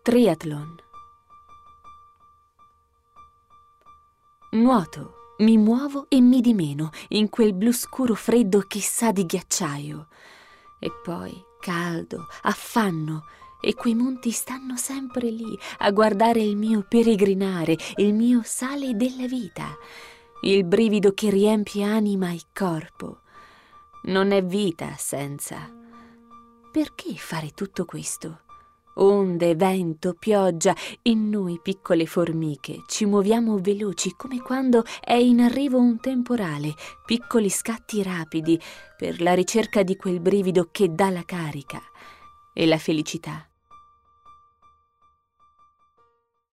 Triathlon. Nuoto, mi muovo e mi dimeno in quel blu scuro freddo che sa di ghiacciaio. E poi caldo, affanno, e quei monti stanno sempre lì a guardare il mio peregrinare, il mio sale della vita, il brivido che riempie anima e corpo. Non è vita senza. Perché fare tutto questo? Onde, vento, pioggia e noi piccole formiche ci muoviamo veloci come quando è in arrivo un temporale, piccoli scatti rapidi per la ricerca di quel brivido che dà la carica e la felicità.